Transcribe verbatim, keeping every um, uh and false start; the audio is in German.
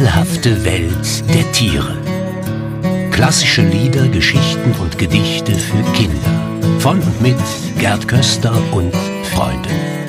rätselhafte Welt der Tiere. Klassische Lieder, Geschichten und Gedichte für Kinder. Von und mit Gerd Köster und Freunden.